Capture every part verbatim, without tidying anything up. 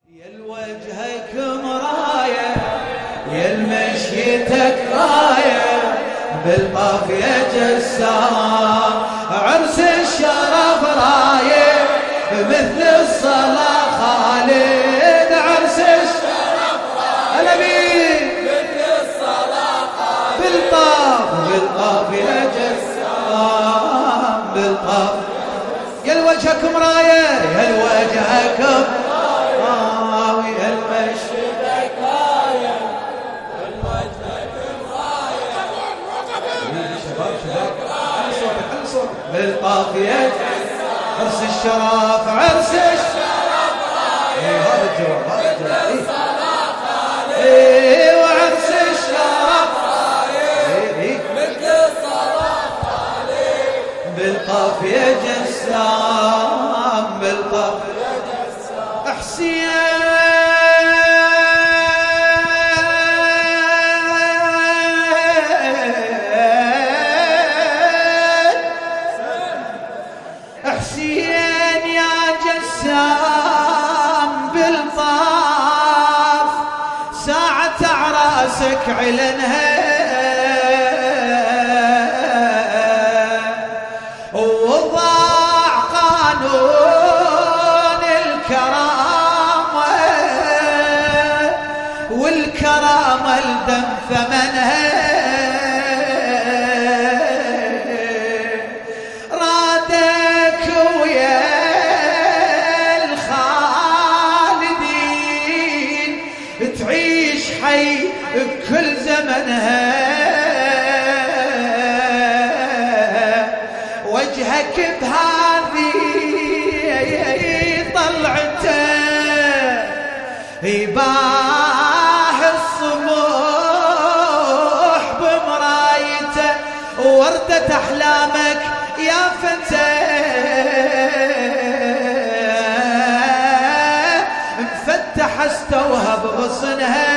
يا الوجهك مراية يا المشيتك راية بالطاف يا جسام عرس الشرف راية مثل الصلاة خالد عرس الشرف راية مثل الصلاة خالد بالطاف بالطاف يا جسام بالطاف يا الوجهك مراية يا الوجهك بالطافية عرس الشرف عرس الشرف ايه هذا الجواب هذا الجواب ايه وعرس الشرف ايه مثل الصلاة بالطافية جسام بالطافية جسام حسين حسين يا جسام بالطاف ساعة عراسك علنها وضاع قانون الكرامة والكرامة الدم ثمنها تعيش حي بكل زمنها وجهك بهذه طلعته يباه الصبح بمرايته وردة أحلامك يا فتى مفتح استوهب غصنها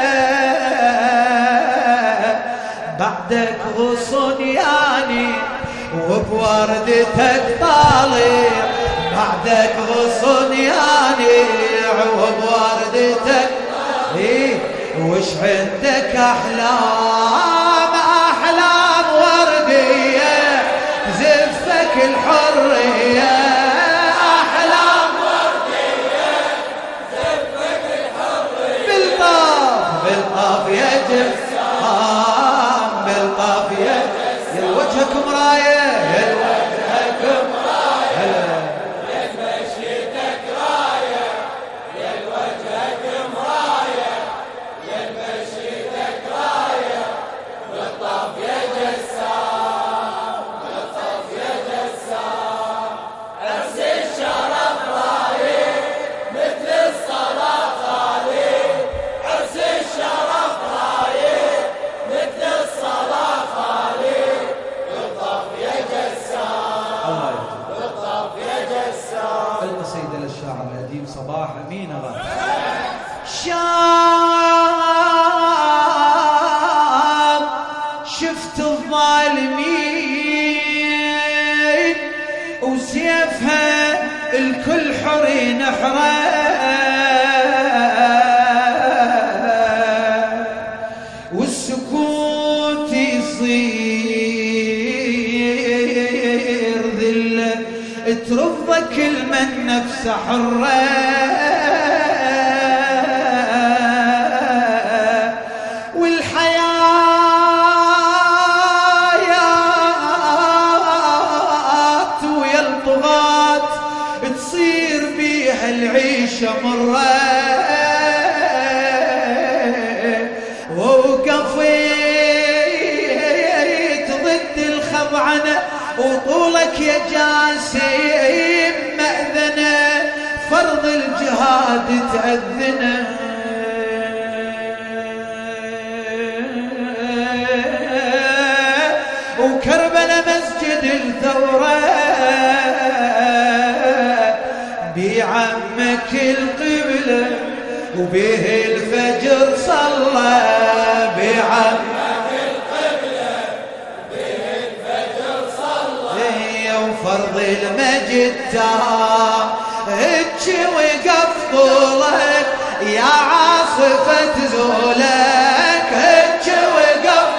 بعدك غصن ياني وبوردتك طالع بعدك غصن ياني وبوردتك ايه وش عندك احلام احلام وردية زفك الحرية احلام وردية زفك الحرية بالطاف بالطاف يا جسام بالطاف يا يا وجهك مراية يا وجهك مراية يا مشيتك راية يا وجهك مراية يا مشيتك راية بالطاف يا جسام بالطاف يا جسام عرس الشرف راية مثل الصلاة خالد عرس الشرف راية مثل الصلاة خالد بالطاف يا جسام الله يرحمه بالطاف يا جسام القصيدة للشاعر الأديب صباح أمين غالي شام شفت الظالمين وسيفها الكل حري نحره والسكوت يصير ذلة ترضى كل من نفسه حرة والحياة ويا الطغاة تصير بيها العيشة مرة ووقفيت ضد الخضعنة وطولك يا جاسم مأذنة فرض الجهاد تأذنه وكربلاء مسجد الثورة بعمك القبلة وبه الفجر صلى بعمك القبلة وبه الفجر صلى وفرض المجد تام هج وقف طولك عاصفة زولك هج وقف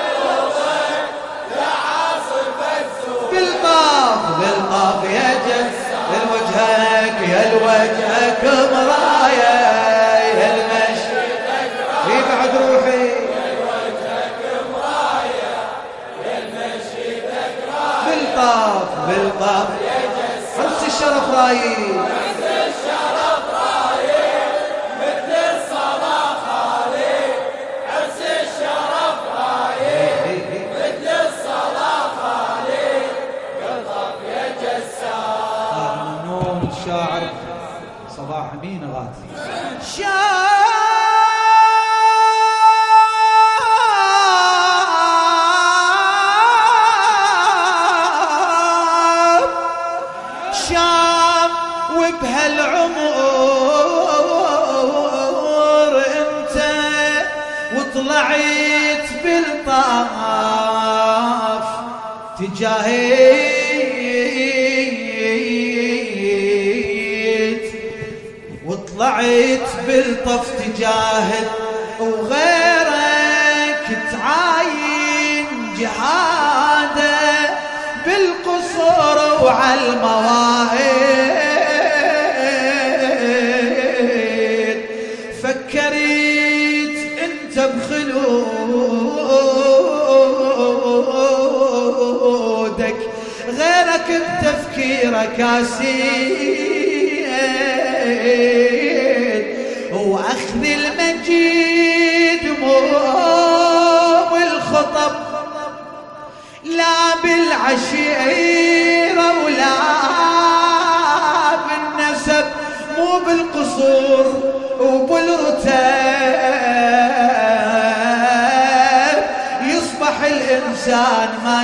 بالطاف بالطاف يا جد لوجهك يا لوجهك مرايا يا المشيتك رايا بعد روحي يا لوجهك مرايا يا المشيتك رايا بالطاف بالطاف يا جد عرس الشرف رايي عرس الشرف رايي مثل الصلاة خالي عرس الشرف رايي مثل الصلاة خالي بالطاف يا جسار ممنون الشاعر صباح أمين غاتي شام شام وبهالعمر انت وطلعت بالطاف تجاهي وطلعت بالطف تجاهد وغيرك تعاين جهاده بالقصور وعلى المواهب فكرت انت بخلودك غيرك بتفكيرك اسير واخذ المجيد مو بالخطب لا بالعشيرة ولا بالنسب مو بالقصور وبالرتاب يصبح الإنسان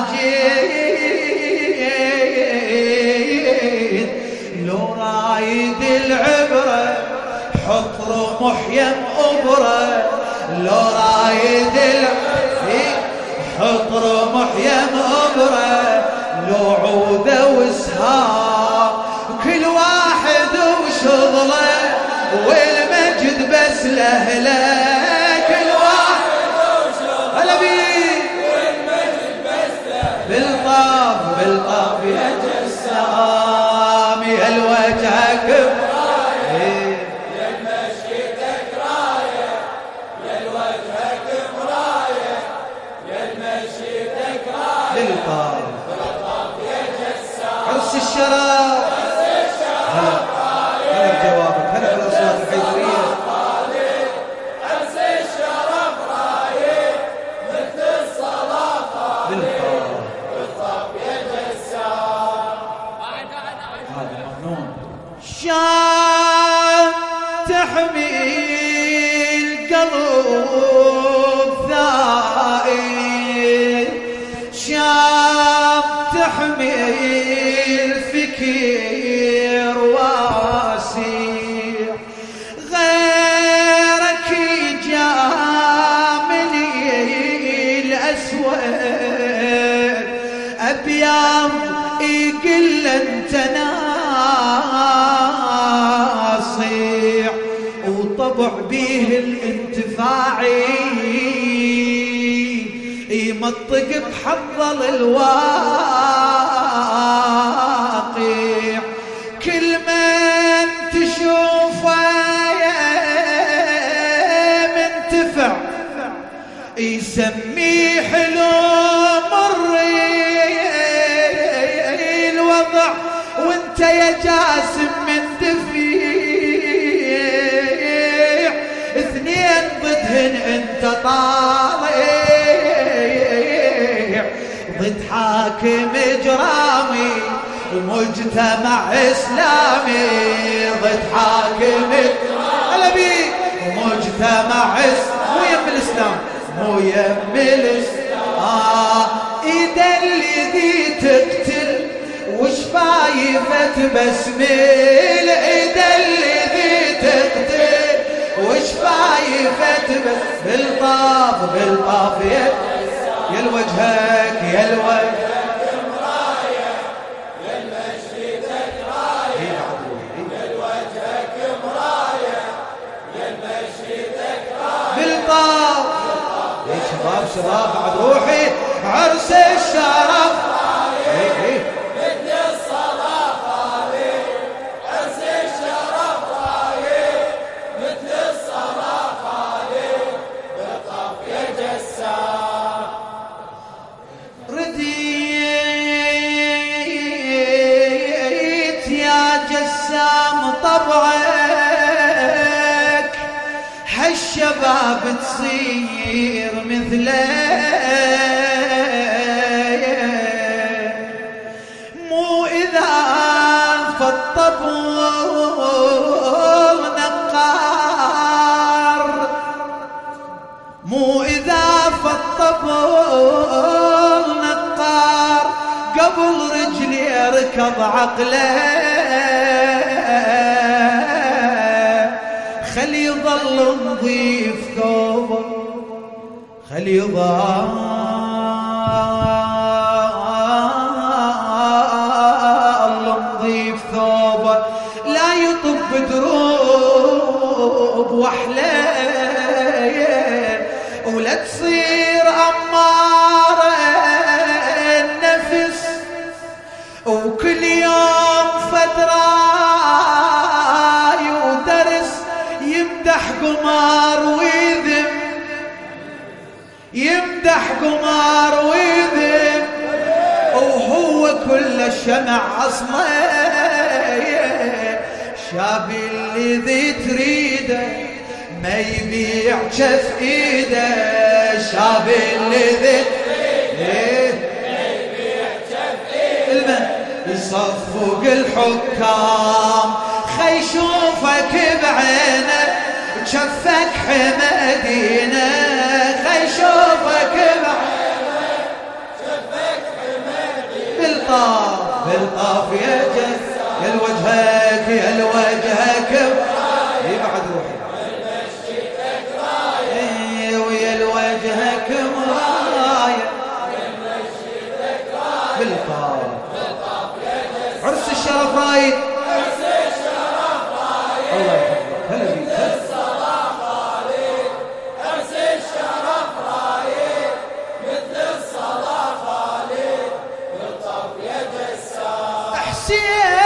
مجيد لو رايد العبرة حط رمح يم أبرة لو رايد العبرة حط رمح يم أبرة لو عودة وسهام كل واحد وشغله والمجد بس لأهله كل واحد وشغله هلا بيه والمجد بس لأهله بالطاف بالطاف يا جسام يا الوجهك براية يا المشيتك راية يا الوجهك براية يا المشيتك راية بالطاف بالطاف يا جسام عرس الشرف عرس الشرف هلا بجوابك هلا بالاصوات الحيدريه عرس الشرف راية مثل الصلاة خالي بالطاف يا جسام هذا ممنون شام تحمي القلب ثائر شام تحمي الفكر واسع غيرك جاملي الأسود أبيض يقل انت ناصع وطبع به الانتفاعي يمطق بحظل الواقع كل من تشوفه منتفع يسميه حلو مر الوضع وانت يا جاسم من دفيع اثنين ضدهن انت طالع ضد حاكم اجرامي ومجتمع اسلامي ضد حاكم هلا بيك ومجتمع اسلامي مو يم الاسلام مو يم الاسلام آه اذا اللي ذي تقتل وش فايفة بسميل اذا اللي ذي تقتل وش فايفة بس بالطاف بالطاف يا يا الوجهك يا الوجهك مراية يا المشيتك راية يا الوجهك مراية يا المشيتك راية الشباب بعد روحي عرس الشرف رايق مثل الصلاة خالي عرس الشرف رايق مثل الصلاة خالي بالطف يا جسام رديت يا جسام طبعك هالشباب تصير مثلك مو إذا فالطبل نقار مو إذا فالطبل نقار قبل رجلي اركض عقله خلي يظل نظيف ثوبه خلي يظل نظيف ثوبه لا يطب دروب وحليه ولا تصير أمارة النفس وكل يوم فتراي ودرس يمدح قمار ويذم يمدح قمار ويذم وهو كل الشمع عصمه شاب اللي ذي تريده ما يبيع جف ايده شاب اللي ذي ما يبيع جف ايده يصفق الحكام خي يشوفك بعينه جفك حمدينه خي يشوفك بعينه جفك حمدينه بالطاف بالطاف يا جف يا الوجهك يا الوجهك بعد روحي ويا الوجهك مرايا بالطاف عرس الشرف رايد عرس الشرف رايد الله يحفظك هلا بيك الصلاة خالي عرس الشرف رايد مثل الصلاة خالي بالطف يا جسام حسين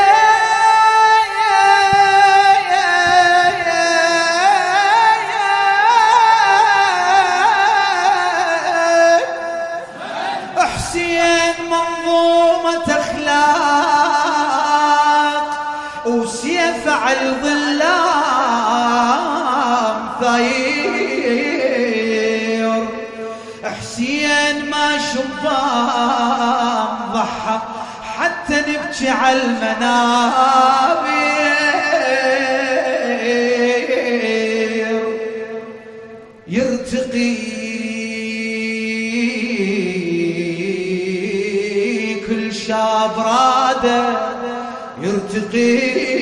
حسين منظومة أخلاق وسيف على الظلام ثير حسين ما شبان ضحى حتى نبكي على المنابر يرتقي كل شاب راده يرتقي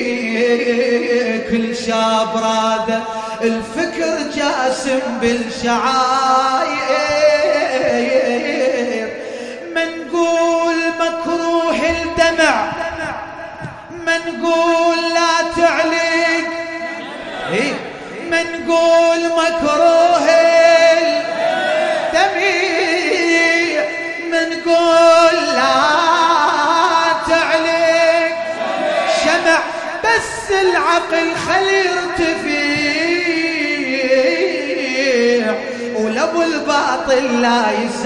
كل شاب راده الفكر جاسم بالشعاير ما نقول مكروه الدمع ما نقول لا تعلق ما نقول مكروه الدمع ما نقول لا تعلق شمع بس العقل خلي يرتفع ولابو الباطل لا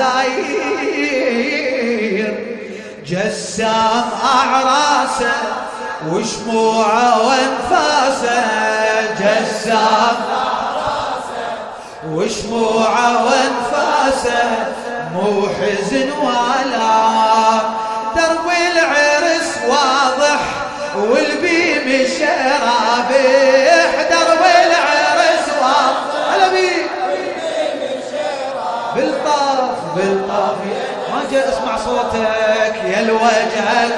يساير جسام أعراسه وشموعه وانفاسه جسام أعراسه وشموعه وانفاسه مو حزن ولا درب العرس واضح والبيم شرابح درب العرس واضح هلا بيك بالطاف بالطاف ما جاء اسمع صوتك يا الوجهك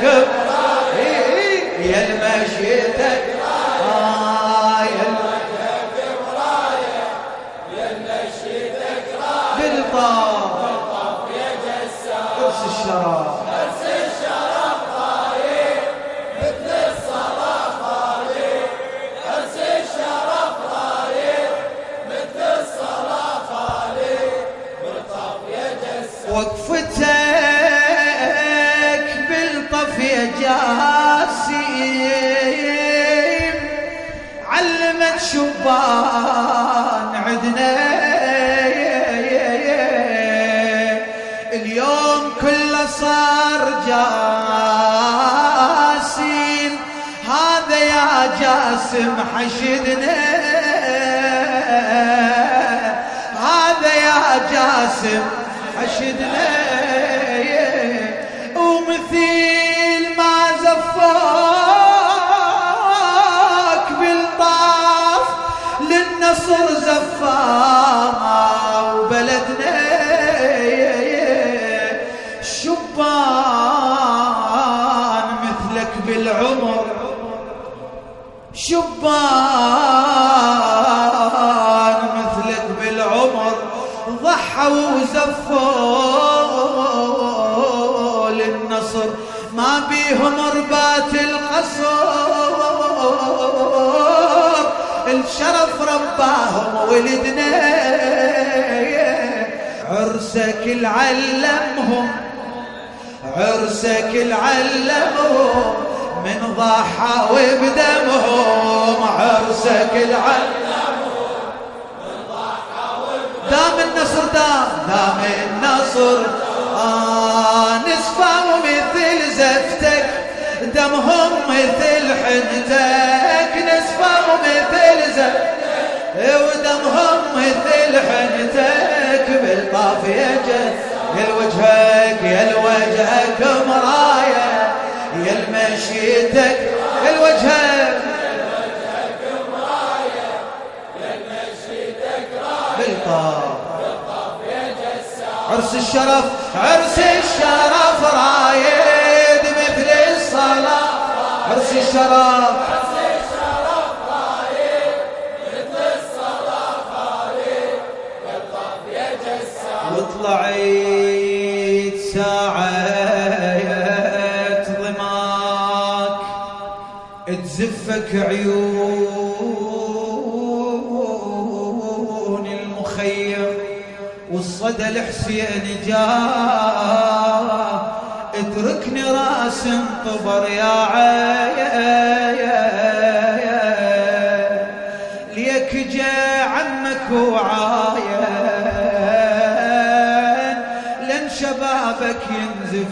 يا المشيتك آه يا الوجهك براية يا المشيتك راية بالطاف بالطف يا جسام عرس الشرف عرس الشرف راية مثل الصلاة خالي عرس الشرف راية مثل الصلاة خالي بالطف يا صار جاسم، هذا يا جاسم حشدنا، هذا يا جاسم حشدنا، ومثيل ما زفاك بالطاف للنصر زفاك وبلدنا، شبان مثلك بالعمر، شبان مثلك بالعمر ضحوا وزفوا للنصر، ما بيهم ربات القصر، الشرف رباهم ولدنا، عرسك العلمهم، عرسك العلمهم من ضحى وبدمهم، عرسك العلمهم من ضحى وبدمهم، دام النصر دام دام النصر، آه نصفوا مثل زفتك، دمهم مثل حنتك، نصفوا مثل زفتك ودمهم مثل حنتك، بالطاف يجه يا الوجهك يا الوجهك مراية، يا المشيتك يا الوجهك مراية، يا المشيتك راية، بالطاف بالطاف يجه الساعة، عرس الشرف عرس الشرف رايد مثل الصلاة، عرس الشرف عرس الشرف رايد مثل الصلاة خالد، بالطاف يجه الساعة، وطلعت ساعة ظماك تزفك عيون المخيم، والصدى الحسين جاء اتركني راس انطبر يا عين، ليك جا عمك وعاين، لن شبابك ينزف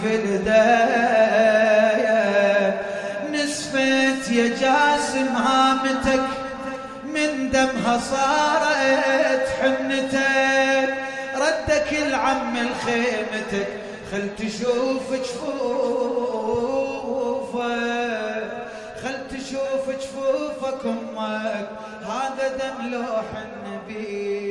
الداية، نسفت يا جاسم هامتك من دمها صارت حنتك، ردك العم لخيمتك خل تشوف جفوفك، خل تشوف جفوفك امك، هذا دم لوح النبي